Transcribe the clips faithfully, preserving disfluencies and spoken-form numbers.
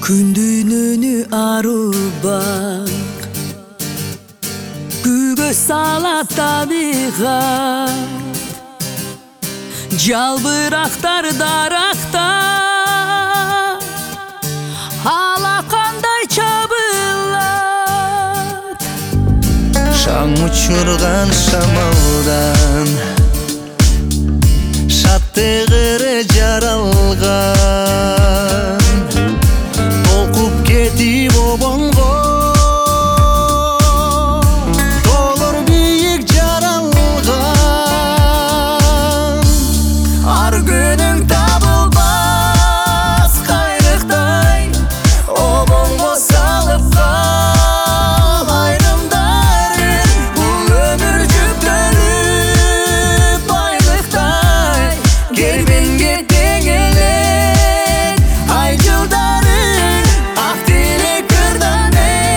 Күндүнөнү арубак күйгө салат табигат жалбырактар даракта алакандай чабылат шаң учурган шамалдан шаттыгыры жаралган толкуп кетип обонго толор бийик жаралган ар күнүң табылбас кайрыктай обонго салып кал айрымдарын бул өмүр жүктөлүп байлыктай кербенге тең элек ай жылдары ак тилек кырдан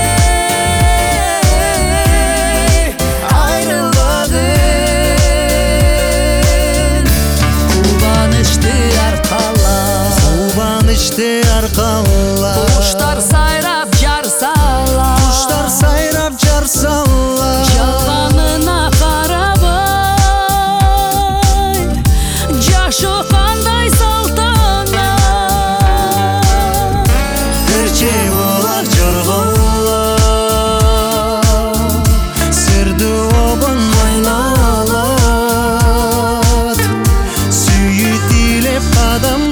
айрылбагын кубанычты аркалап кубанычты аркалап куштар сайрап жар салат куштар сайрап жар салат жалганына карабай жашоо кандай салтанат Кырче булак жорголоп сырдуу обон ойналат сүйүп тилеп адам